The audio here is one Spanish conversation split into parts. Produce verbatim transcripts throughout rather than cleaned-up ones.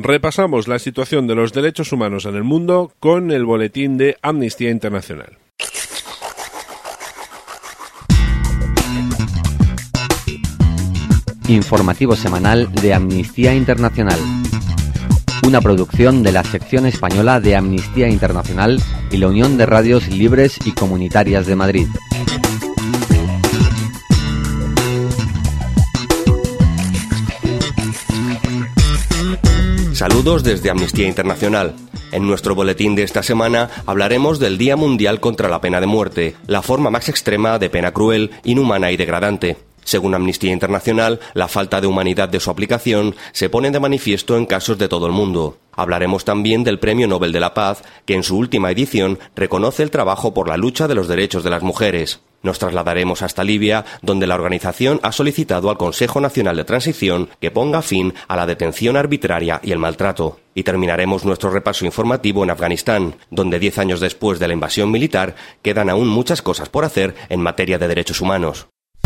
Repasamos la situación de los derechos humanos en el mundo con el boletín de Amnistía Internacional. Informativo semanal de Amnistía Internacional. Una producción de la sección española de Amnistía Internacional y la Unión de Radios Libres y Comunitarias de Madrid. Saludos desde Amnistía Internacional. En nuestro boletín de esta semana hablaremos del Día Mundial contra la Pena de Muerte, la forma más extrema de pena cruel, inhumana y degradante. Según Amnistía Internacional, la falta de humanidad de su aplicación se pone de manifiesto en casos de todo el mundo. Hablaremos también del Premio Nobel de la Paz, que en su última edición reconoce el trabajo por la lucha de los derechos de las mujeres. Nos trasladaremos hasta Libia, donde la organización ha solicitado al Consejo Nacional de Transición que ponga fin a la detención arbitraria y el maltrato. Y terminaremos nuestro repaso informativo en Afganistán, donde diez años después de la invasión militar quedan aún muchas cosas por hacer en materia de derechos humanos.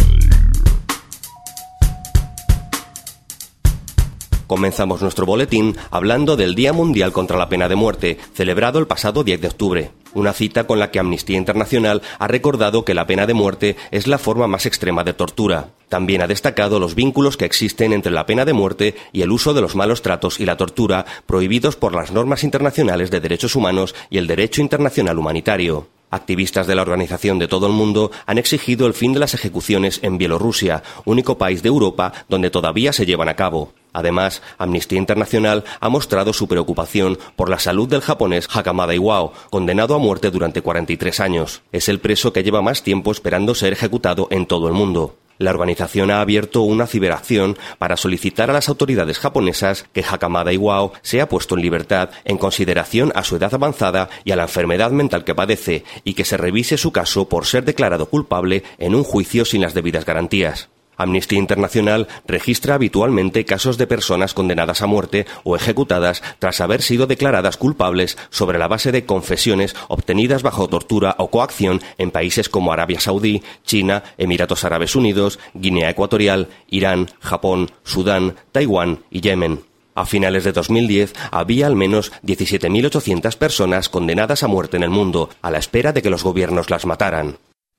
Comenzamos nuestro boletín hablando del Día Mundial contra la Pena de Muerte, celebrado el pasado diez de octubre. Una cita con la que Amnistía Internacional ha recordado que la pena de muerte es la forma más extrema de tortura. También ha destacado los vínculos que existen entre la pena de muerte y el uso de los malos tratos y la tortura, prohibidos por las normas internacionales de derechos humanos y el derecho internacional humanitario. Activistas de la organización de todo el mundo han exigido el fin de las ejecuciones en Bielorrusia, único país de Europa donde todavía se llevan a cabo. Además, Amnistía Internacional ha mostrado su preocupación por la salud del japonés Hakamada Iwao, condenado a muerte durante cuarenta y tres años. Es el preso que lleva más tiempo esperando ser ejecutado en todo el mundo. La organización ha abierto una ciberacción para solicitar a las autoridades japonesas que Hakamada Iwao sea puesto en libertad en consideración a su edad avanzada y a la enfermedad mental que padece, y que se revise su caso por ser declarado culpable en un juicio sin las debidas garantías. Amnistía Internacional registra habitualmente casos de personas condenadas a muerte o ejecutadas tras haber sido declaradas culpables sobre la base de confesiones obtenidas bajo tortura o coacción en países como Arabia Saudí, China, Emiratos Árabes Unidos, Guinea Ecuatorial, Irán, Japón, Sudán, Taiwán y Yemen. A finales de dos mil diez había al menos diecisiete mil ochocientas personas condenadas a muerte en el mundo, a la espera de que los gobiernos las mataran.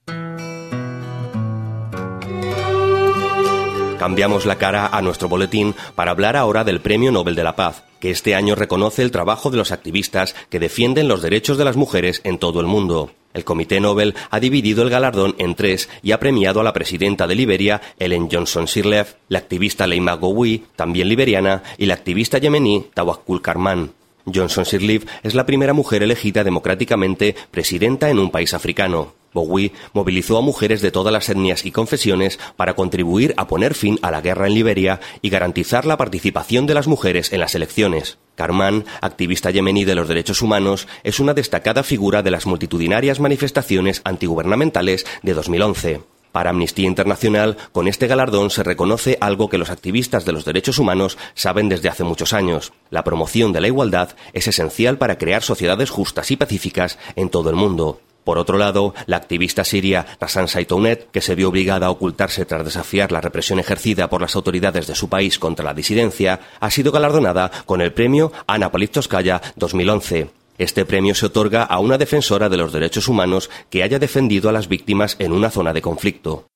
Cambiamos la cara a nuestro boletín para hablar ahora del Premio Nobel de la Paz, que este año reconoce el trabajo de los activistas que defienden los derechos de las mujeres en todo el mundo. El Comité Nobel ha dividido el galardón en tres y ha premiado a la presidenta de Liberia, Ellen Johnson Sirleaf, la activista Leima Gowi, también liberiana, y la activista yemení Tawakkul Karman. Johnson Sirleaf es la primera mujer elegida democráticamente presidenta en un país africano. Bowie movilizó a mujeres de todas las etnias y confesiones para contribuir a poner fin a la guerra en Liberia y garantizar la participación de las mujeres en las elecciones. Karman, activista yemení de los derechos humanos, es una destacada figura de las multitudinarias manifestaciones antigubernamentales de dos mil once. Para Amnistía Internacional, con este galardón se reconoce algo que los activistas de los derechos humanos saben desde hace muchos años. La promoción de la igualdad es esencial para crear sociedades justas y pacíficas en todo el mundo. Por otro lado, la activista siria Razan Zaitouneh, que se vio obligada a ocultarse tras desafiar la represión ejercida por las autoridades de su país contra la disidencia, ha sido galardonada con el premio Ana Politkovskaya dos mil once. Este premio se otorga a una defensora de los derechos humanos que haya defendido a las víctimas en una zona de conflicto.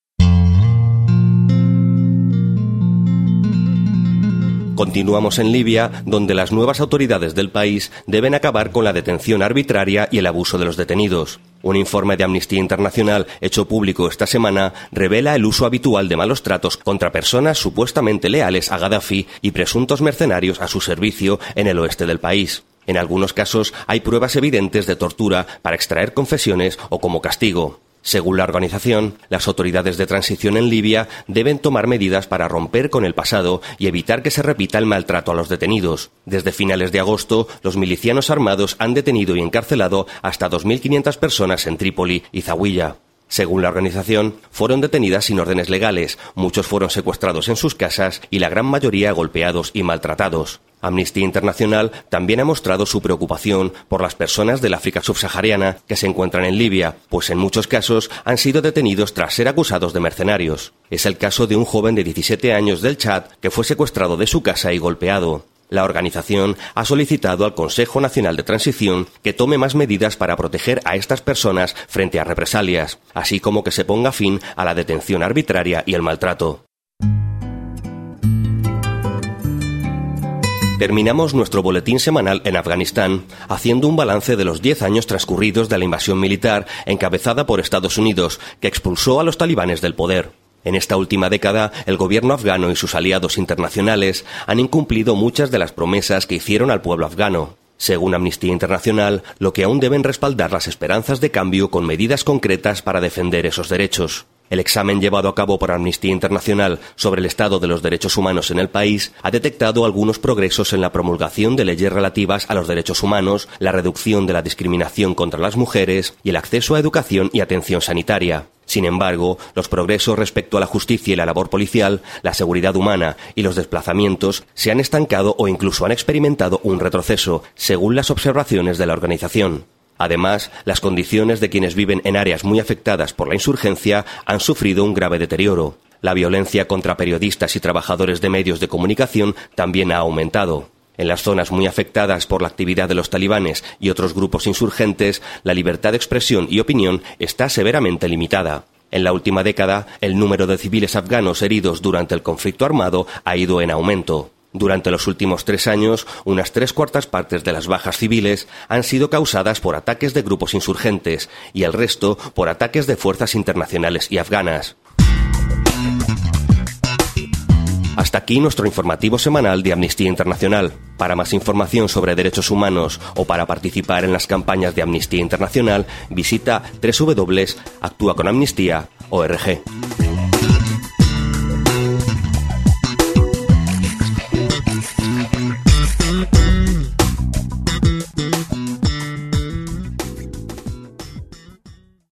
Continuamos en Libia, donde las nuevas autoridades del país deben acabar con la detención arbitraria y el abuso de los detenidos. Un informe de Amnistía Internacional hecho público esta semana revela el uso habitual de malos tratos contra personas supuestamente leales a Gaddafi y presuntos mercenarios a su servicio en el oeste del país. En algunos casos hay pruebas evidentes de tortura para extraer confesiones o como castigo. Según la organización, las autoridades de transición en Libia deben tomar medidas para romper con el pasado y evitar que se repita el maltrato a los detenidos. Desde finales de agosto, los milicianos armados han detenido y encarcelado hasta dos mil quinientas personas en Trípoli y Zawiya. Según la organización, fueron detenidas sin órdenes legales, muchos fueron secuestrados en sus casas y la gran mayoría golpeados y maltratados. Amnistía Internacional también ha mostrado su preocupación por las personas del África subsahariana que se encuentran en Libia, pues en muchos casos han sido detenidos tras ser acusados de mercenarios. Es el caso de un joven de diecisiete años del Chad que fue secuestrado de su casa y golpeado. La organización ha solicitado al Consejo Nacional de Transición que tome más medidas para proteger a estas personas frente a represalias, así como que se ponga fin a la detención arbitraria y el maltrato. Terminamos nuestro boletín semanal en Afganistán, haciendo un balance de los diez años transcurridos de la invasión militar encabezada por Estados Unidos, que expulsó a los talibanes del poder. En esta última década, el gobierno afgano y sus aliados internacionales han incumplido muchas de las promesas que hicieron al pueblo afgano. Según Amnistía Internacional, lo que aún deben respaldar las esperanzas de cambio con medidas concretas para defender esos derechos. El examen llevado a cabo por Amnistía Internacional sobre el estado de los derechos humanos en el país ha detectado algunos progresos en la promulgación de leyes relativas a los derechos humanos, la reducción de la discriminación contra las mujeres y el acceso a educación y atención sanitaria. Sin embargo, los progresos respecto a la justicia y la labor policial, la seguridad humana y los desplazamientos se han estancado o incluso han experimentado un retroceso, según las observaciones de la organización. Además, las condiciones de quienes viven en áreas muy afectadas por la insurgencia han sufrido un grave deterioro. La violencia contra periodistas y trabajadores de medios de comunicación también ha aumentado. En las zonas muy afectadas por la actividad de los talibanes y otros grupos insurgentes, la libertad de expresión y opinión está severamente limitada. En la última década, el número de civiles afganos heridos durante el conflicto armado ha ido en aumento. Durante los últimos tres años, unas tres cuartas partes de las bajas civiles han sido causadas por ataques de grupos insurgentes y el resto por ataques de fuerzas internacionales y afganas. Hasta aquí nuestro informativo semanal de Amnistía Internacional. Para más información sobre derechos humanos o para participar en las campañas de Amnistía Internacional, visita doble u doble u doble u punto actúa con amnistía punto org.